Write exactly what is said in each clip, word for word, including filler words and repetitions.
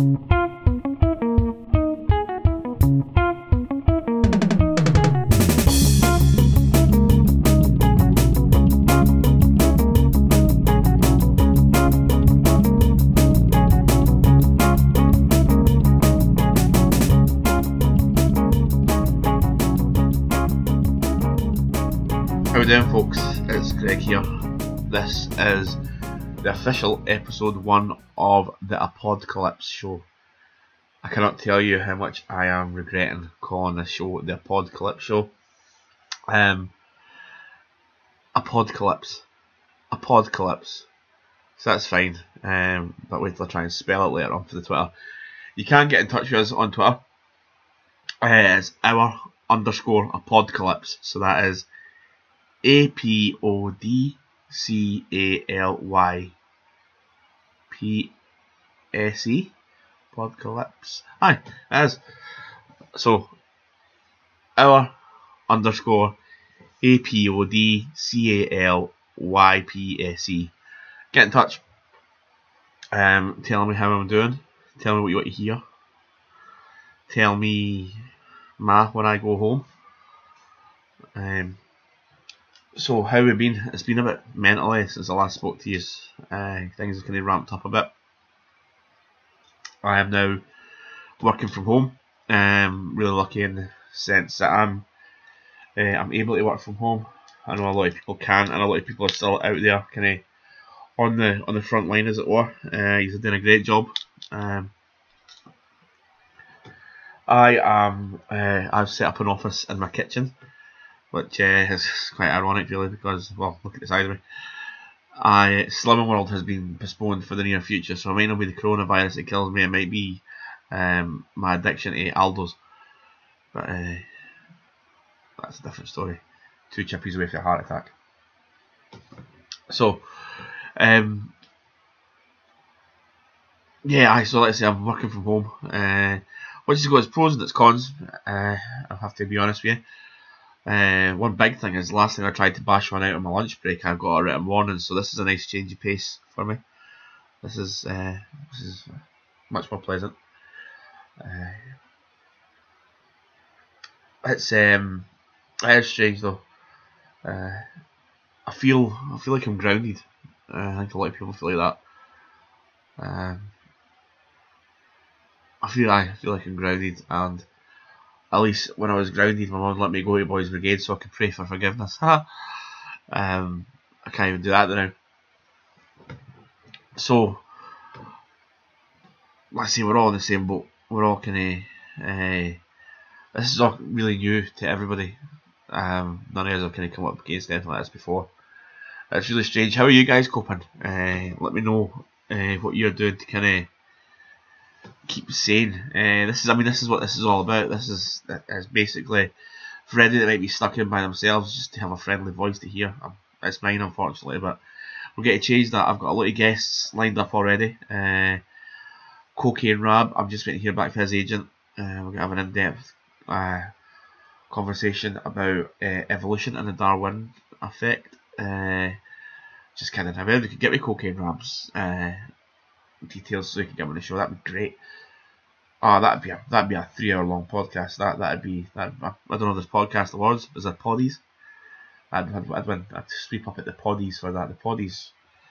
How we doing, folks? It's Greg here. This is the official episode one of the Apodcalypse show. I cannot tell you how much I am regretting calling this show the Apodcalypse show. Um, Apodcalypse. Apodcalypse. So that's fine. Um, but wait till I try and spell it later on for the Twitter. You can get in touch with us on Twitter. Uh, it's our underscore Apodcalypse. So that is A P O D C A L Y P S E Podcalypse. Aye, it is. So, our underscore A P O D C A L Y P S E. Get in touch. Um, tell me how I'm doing. Tell me what you want to hear. Tell me ma when I go home. Um. So how have we been? It's been a bit mentally since I last spoke to you. Uh, things have kind of ramped up a bit. I am now working from home. Um, really lucky in the sense that I'm uh, I'm able to work from home. I know a lot of people can't, and a lot of people are still out there, kind of on the on the front line, as it were. Uh, he's doing a great job. Um, I am. Uh, I've set up an office in my kitchen, which uh, is quite ironic, really, because, well, look at the size of me. I, Slimming World has been postponed for the near future, so it might not be the coronavirus that kills me, it might be um, my addiction to Aldo's. But uh, that's a different story. Two chippies away from a heart attack. So, um, yeah, I so let's say I'm working from home, uh, which has got its pros and its cons, uh, I'll have to be honest with you. Uh, one big thing is, last thing I tried to bash one out on my lunch break, I got a written warning, so this is a nice change of pace for me. This is uh, this is much more pleasant. Uh, it's um, it is strange though. Uh, I feel I feel like I'm grounded. Uh, I think a lot of people feel like that. Um, I feel I feel like I'm grounded, and at least when I was grounded, my mum let me go to Boys Brigade so I could pray for forgiveness. um, I can't even do that now. So, let's say we're all in the same boat. We're all kind of. Uh, this is all really new to everybody. Um, none of us have kind of come up against anything like this before. It's really strange. How are you guys coping? Uh, let me know uh, what you're doing to kind of keep sane. Uh, this is, I mean, this is what this is all about. This is, is basically for anybody that might be stuck in by themselves, just to have a friendly voice to hear. Um, it's mine, unfortunately, but we'll get to change that. I've got a lot of guests lined up already. Uh, Cocaine Rab, I'm just waiting to hear back from his agent. Uh, we're going to have an in-depth uh, conversation about uh, evolution and the Darwin effect. Uh, just kidding. If anybody could get me Cocaine Rab's uh, details so we can get him on the show, that'd be great. Oh, that'd be a that'd be a three hour long podcast. That that'd be that. I don't know if there's podcast awards. Is there poddies? I'd I'd, I'd, win, I'd sweep up at the poddies for that. The poddies.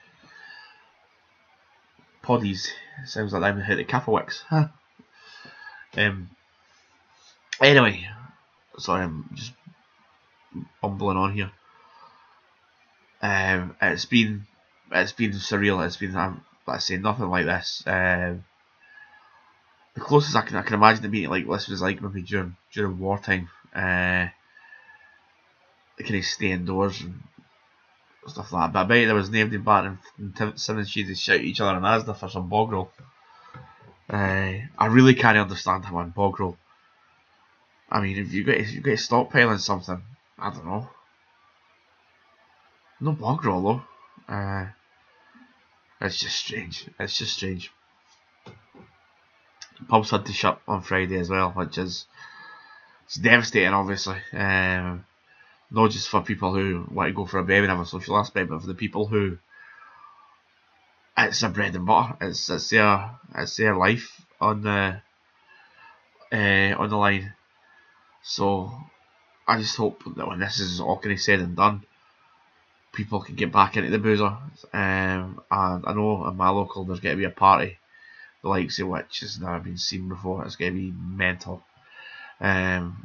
Poddies sounds like I'm hit at Kapowicks. Huh. Um. Anyway, sorry, I'm just bumbling on here. Um, it's been it's been surreal. It's been um, let's say nothing like this. Um. The closest I can I can imagine it being like this was like maybe during during wartime. Uh, they kind of stay indoors and stuff like that. But I bet there was nobody back in Seven Shades and shout at each other in Asda for some bog roll. Uh, I really can't understand how on bog roll. I mean, if you get if you get stockpiling something, I don't know. No bog roll though. Uh, it's just strange. It's just strange. Pubs had to shut on Friday as well, which is it's devastating, obviously. Um, not just for people who want to go for a beer and have a social aspect, but for the people who it's their bread and butter. It's it's their it's their life. on the uh, on the line. So I just hope that when this is all kind of said and done, people can get back into the boozer. Um, and I know in my local there's going to be a party, the likes of which has never been seen before. It's going to be mental. Um,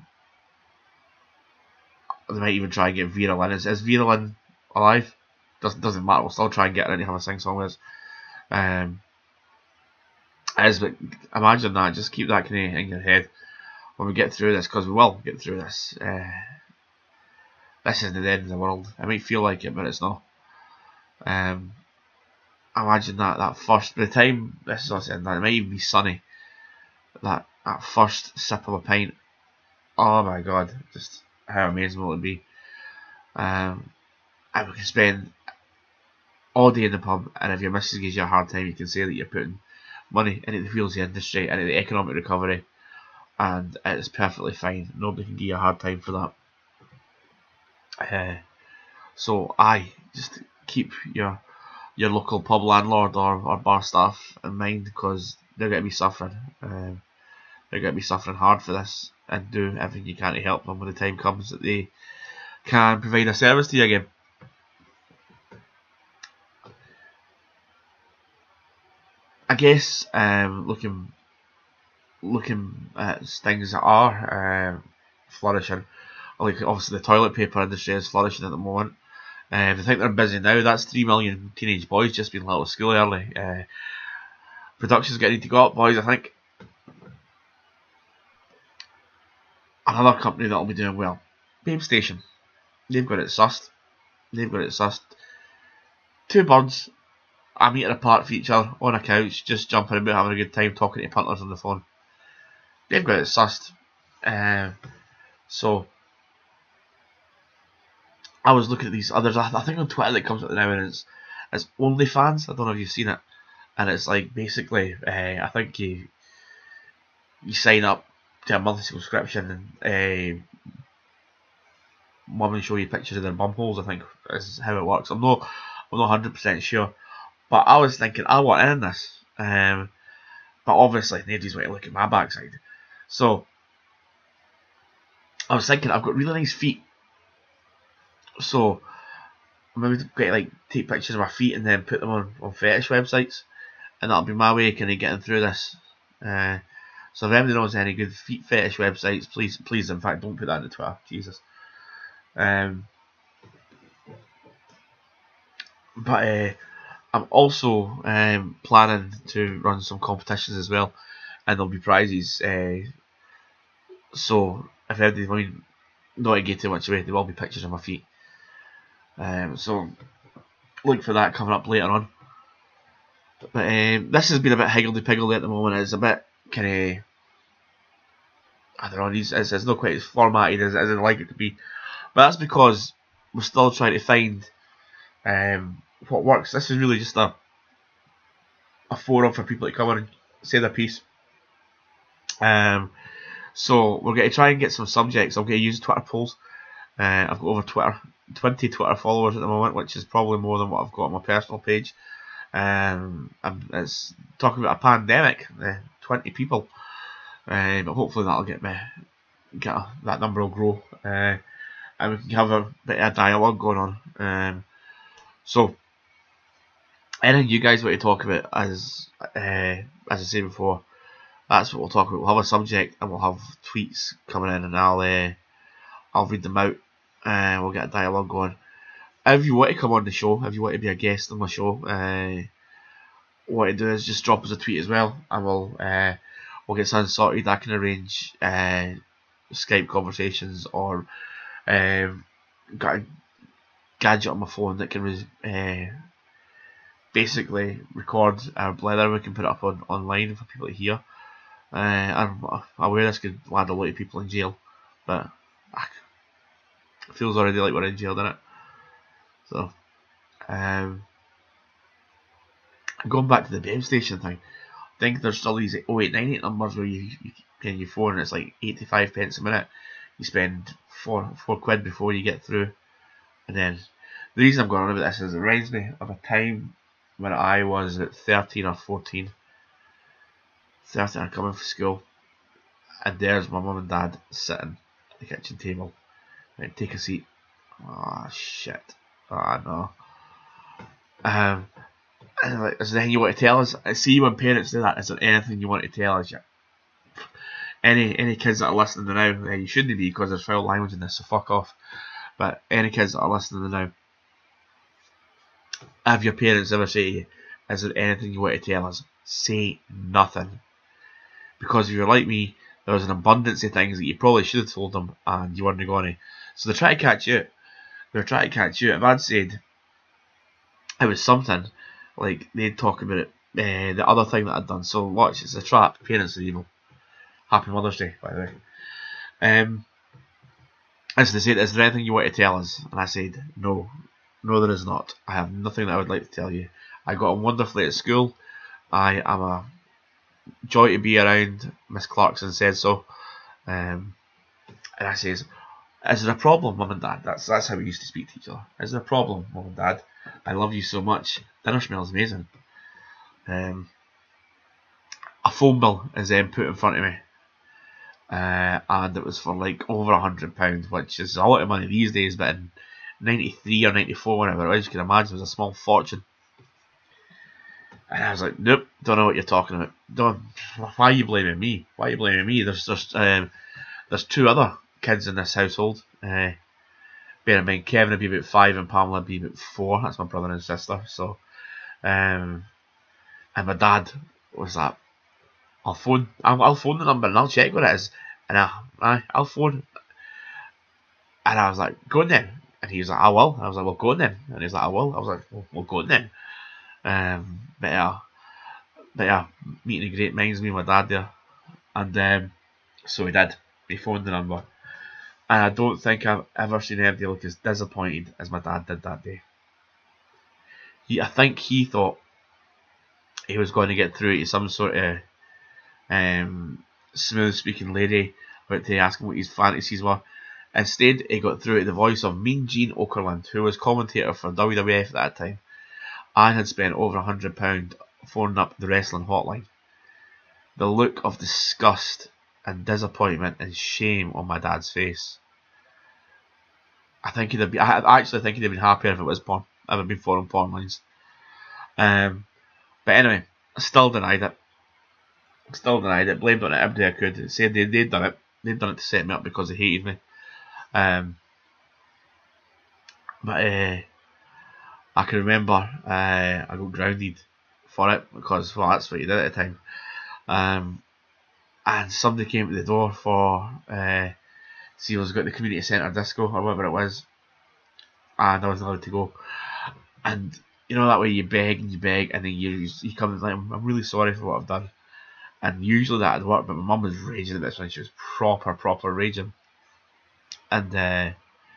they might even try and get Vera Lynn. Is, is Vera Lynn alive? Doesn't doesn't matter. We'll still try and get her in to have a sing song with us. Um, as but imagine that. Just keep that kind of in your head when we get through this, because we will get through this. Uh, this isn't the end of the world. It might feel like it, but it's not. Um, imagine that that first. By the time this is all said and done, it might even be sunny. That that first sip of a pint. Oh my god! Just how amazing will it be? Um, and we can spend all day in the pub, and if your missus gives you a hard time, you can say that you're putting money into the wheels of the industry, into the economic recovery, and it's perfectly fine. Nobody can give you a hard time for that. Uh, so I just keep your your local pub landlord or, or bar staff in mind, because they're going to be suffering. Um, they're going to be suffering hard for this, and do everything you can to help them when the time comes that they can provide a service to you again. I guess um, looking looking at things that are uh, flourishing, like obviously the toilet paper industry is flourishing at the moment. Uh, if they think they're busy now, that's three million teenage boys just being let out of school early. Uh, production's getting to go up, boys, I think. Another company that'll be doing well, Babe Station. They've got it sussed. They've got it sussed. Two birds, a metre apart from each other, on a couch, just jumping about, having a good time, talking to punters on the phone. They've got it sussed. Uh, so, I was looking at these others. I think on Twitter that comes up now, and it's, it's OnlyFans. I don't know if you've seen it. And it's like basically, uh, I think you you sign up to a monthly subscription, and uh, women show you pictures of their bum holes. I think is how it works. I'm not I'm not one hundred percent sure, but I was thinking I want in this. Um, but obviously nobody's going to look at my backside. So I was thinking I've got really nice feet. So maybe get like take pictures of my feet and then put them on, on fetish websites, and that'll be my way of kind of getting through this. Uh, so if anybody knows any good feet fetish websites, please, please, in fact, don't put that in the Twitter. Jesus. Um, but uh, I'm also um, planning to run some competitions as well, and there'll be prizes. Uh, so if anybody mind not to give too much away, there will be pictures of my feet. Um, so look for that coming up later on. But um, this has been a bit higgledy-piggledy at the moment. It's a bit kind of, I don't know, it's, it's, it's not quite as formatted as, as I'd like it to be. But that's because we're still trying to find um, what works. This is really just a a forum for people to come in and say their piece. Um, so we're going to try and get some subjects. I'm going to use Twitter polls. Uh, I've got over Twitter, twenty Twitter followers at the moment, which is probably more than what I've got on my personal page. Um, and it's talking about a pandemic, uh, twenty people. Uh, but hopefully that'll get me, get a, that number will grow, uh, and we can have a bit of a dialogue going on. Um, so, anything you guys want to talk about, as uh, as I said before, that's what we'll talk about. We'll have a subject and we'll have tweets coming in, and I'll uh, I'll read them out, and we'll get a dialogue going. If you want to come on the show, if you want to be a guest on my show, uh, what to do is just drop us a tweet as well, and we'll uh, we'll get something sorted. I can arrange uh, Skype conversations, or um, got a gadget on my phone that can uh, basically record our blether. We can put it up on online for people to hear. Uh, I'm aware this could land a lot of people in jail, but it feels already like we're in jail, doesn't it? So, um, going back to the Babe Station thing, I think there's still these oh eight nine eight numbers where you, you get your phone and it's like eighty-five pence a minute. You spend four four quid before you get through, and then the reason I'm going on about this is it reminds me of a time when I was at thirteen or fourteen, thirteen are coming for school, and there's my mum and dad sitting at the kitchen table. Right, take a seat. Oh shit. Oh no. Um, and like, is there anything you want to tell us? I see when parents do that. Is there anything you want to tell us? Yeah. Any any kids that are listening now, you shouldn't be because there's foul language in this, so fuck off. But any kids that are listening now, have your parents ever say to you, is there anything you want to tell us? Say nothing. Because if you're like me, there was an abundance of things that you probably should have told them and you weren't going to. So they try to catch you out. They're trying to catch you out. If I'd said it was something, like they'd talk about it, uh, the other thing that I'd done. So watch, it's a trap. Parents are evil. Happy Mother's Day, by the way. Um, as they said, is there anything you want to tell us? And I said, no. No, there is not. I have nothing that I would like to tell you. I got on wonderfully at school. I am a joy to be around. Miss Clarkson said so. Um, and I says, is there a problem, Mum and Dad? That's that's how we used to speak to each other. Is there a problem, Mum and Dad? I love you so much. Dinner smells amazing. Um, a phone bill is then put in front of me. Uh, and it was for like over a hundred pounds, which is a lot of money these days, but in ninety-three or ninety-four, whatever it was, you can imagine it was a small fortune. And I was like, nope, don't know what you're talking about. Don't. Why are you blaming me? Why are you blaming me? There's just um, there's two other kids in this household. Uh, bear in mind, Kevin would be about five and Pamela would be about four. That's my brother and sister. So, um, and my dad was like, I'll phone, I'll, I'll phone the number and I'll check what it is. And I, I, I'll phone. And I was like, go on then. And he was like, I will. I was like, well, go on then. And he was like, I will. I was like, well, we'll go on then. Um, but yeah, but yeah, meeting a great minds, me and my dad there. And um, so we did. We phoned the number. And I don't think I've ever seen anybody look as disappointed as my dad did that day. He, I think he thought he was going to get through to some sort of um, smooth-speaking lady about to ask him what his fantasies were. Instead, he got through to the voice of Mean Gene Okerlund, who was commentator for W W F at that time. I had spent over a hundred pounds phoning up the wrestling hotline. The look of disgust and disappointment and shame on my dad's face. I think he'd have been, I actually think he'd have been happier if it was porn. If it had been foreign porn lines. Um, but anyway, I still denied it. Still denied it. Blamed on it every day I could. Said they, they'd done it. They'd done it to set me up because they hated me. Um, but uh, I can remember uh, I got grounded for it because, well, that's what you did at the time. Um, and somebody came to the door for uh, see I was got the community centre disco or whatever it was, and I was allowed to go. And you know that way you beg and you beg, and then you you come and like, I'm, I'm really sorry for what I've done. And usually that would work, but my mum was raging at this one. She was proper, proper raging. And uh,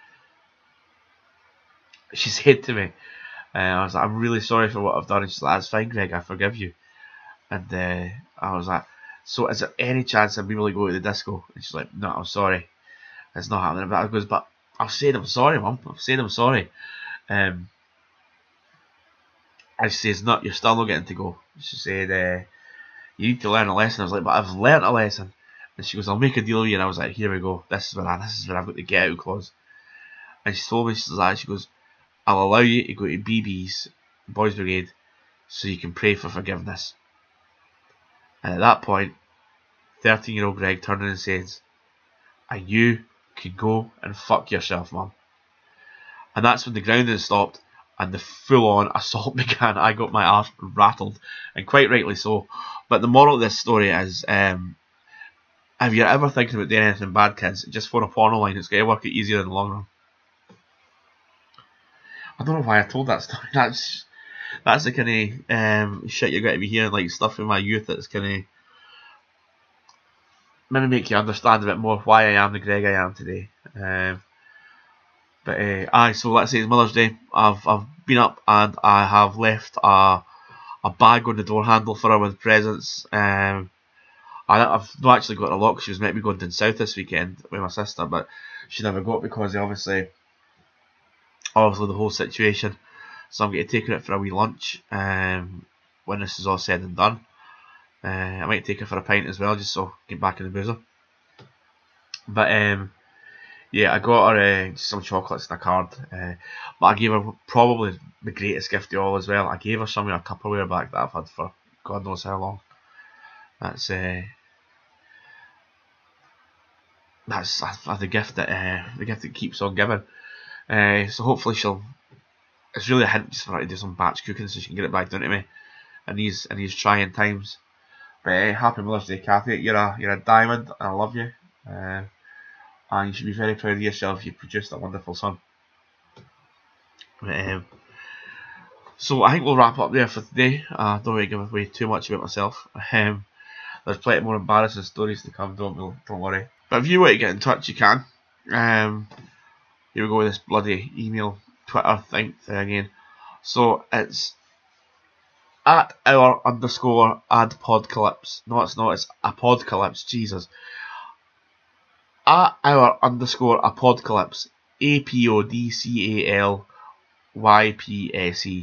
she said to me, uh, I was like, I'm really sorry for what I've done. And she's like, that's fine, Greg, I forgive you. And uh, I was like, so is there any chance I'd be able to go to the disco? And she's like, no, I'm sorry. It's not happening. But I goes, but I've said I'm sorry, Mum. I've said I'm sorry. Um, and she says, no, you're still not getting to go. She said, uh, you need to learn a lesson. I was like, but I've learnt a lesson. And she goes, I'll make a deal with you. And I was like, here we go. This is where I, this is where I've got the get out clause. And she told me, she's like, she goes, I'll allow you to go to B B's, Boys Brigade, so you can pray for forgiveness. And at that point, thirteen year old Greg turned and says, and you can go and fuck yourself, Mum. And that's when the grounding stopped and the full on assault began. I got my arse rattled, and quite rightly so. But the moral of this story is, um, if you're ever thinking about doing anything bad, kids, just phone a porno line. It's going to work out easier in the long run. I don't know why I told that story. That's that's the kind of um, shit you're going to be hearing, like stuff from my youth that's kind of maybe make you understand a bit more why I am the Greg I am today. Um, but uh, aye, so let's say it's Mother's Day. I've I've been up and I have left a a bag on the door handle for her with presents. Um, I, I've not actually got a lot. She was meant to be going down south this weekend with my sister, but she never got because obviously, obviously the whole situation. So I'm going to take her out for a wee lunch um, when this is all said and done. Uh, I might take her for a pint as well, just so get back in the boozer. But um, yeah, I got her uh, just some chocolates and a card. Uh, but I gave her probably the greatest gift of all as well. I gave her some of a Tupperware bag that I've had for God knows how long. That's uh, that's, that's the gift that uh, the gift that keeps on giving. Uh, so hopefully she'll. It's really a hint just for her to do some batch cooking so she can get it back down to me in these in these trying times. But uh, happy Mother's Day, Kathy. You're a you're a diamond, and I love you. Uh, and you should be very proud of yourself. You produced a wonderful son. But, um, so I think we'll wrap up there for today. I uh, don't want to give away too much about myself. Um, there's plenty more embarrassing stories to come. Don't don't worry. But if you want to get in touch, you can. Um, here we go with this bloody email, Twitter thing, thing again. So it's at our underscore adpodcalypse. No, it's not. It's apodcalypse. Jesus. At our underscore apodcalypse. A P O D C A L Y P S E.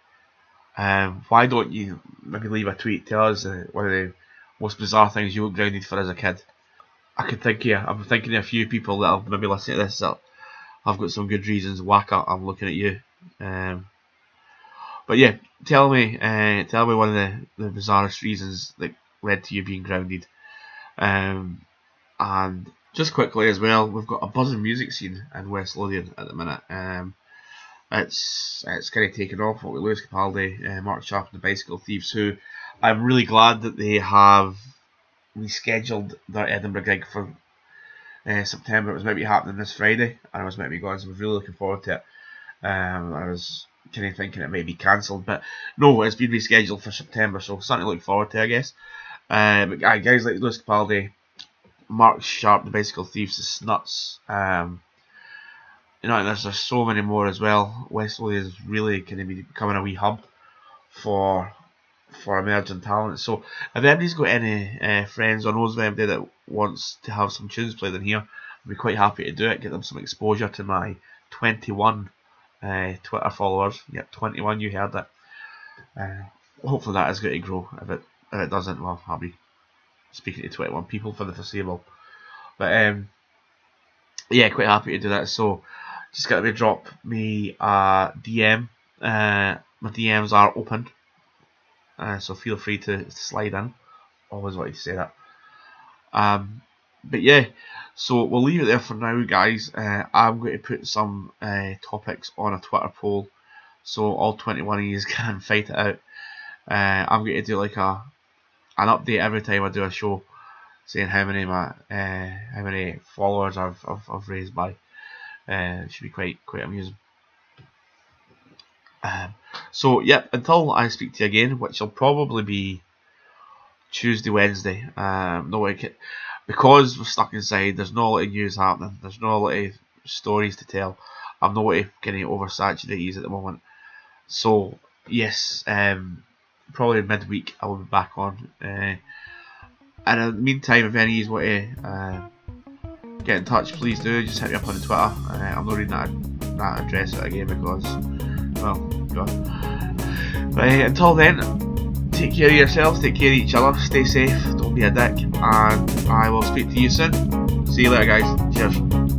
Um, why don't you maybe leave a tweet? Tell us uh, one of the most bizarre things you got grounded for as a kid. I could think of, I'm thinking of a few people that have maybe listened to this that I've got some good reasons. Wacka, I'm looking at you. Um, but yeah, tell me, uh, tell me one of the, the bizarrest reasons that led to you being grounded. Um, and just quickly as well, we've got a buzzing music scene in West Lothian at the minute. Um, it's it's kind of taken off with Lewis Capaldi, uh, Mark Sharp and the Bicycle Thieves, who I'm really glad that they have rescheduled their Edinburgh gig for uh, September. It was meant to be happening this Friday, and I was meant to be going, so I was really looking forward to it. Um, I was kind of thinking it may be cancelled, but no, it's been rescheduled for September, so something to look forward to, I guess. Uh, but guys like Lewis Capaldi, Mark Sharp, the Bicycle Thieves, the Snuts, um, you know, there's there's so many more as well. West Lothian is really kind of becoming a wee hub for for emerging talent. So if anybody's got any uh, friends or knows of anybody that wants to have some tunes played in here, I'd be quite happy to do it. Get them some exposure to my twenty-one uh, Twitter followers. Yep, twenty-one. You heard it. Uh, hopefully that is going to grow. If it if it doesn't, well, I'll be speaking to twenty-one people for the foreseeable. But um, yeah, quite happy to do that. So just got to drop me a D M. Uh, my D Ms are open, uh, so feel free to, to slide in. Always wanted to say that. Um, but yeah, so we'll leave it there for now, guys. Uh, I'm going to put some uh, topics on a Twitter poll, so all twenty-one of you can fight it out. Uh, I'm going to do like a an update every time I do a show, saying how many my uh, how many followers I've I've, I've raised by. Uh, it should be quite quite amusing. Um, so yep, until I speak to you again, which will probably be Tuesday, Wednesday. Um, no way, because we're stuck inside. There's not a lot of news happening. There's not a lot of stories to tell. I'm not way getting oversaturated at the moment. So yes, um, probably midweek I will be back on. Uh, and in the meantime, if any of you want to uh, get in touch, please do. Just hit me up on Twitter. Uh, I'm not reading that, that address out again because, well, God. But uh, until then, take care of yourselves, take care of each other, stay safe, don't be a dick, and I will speak to you soon. See you later, guys. Cheers.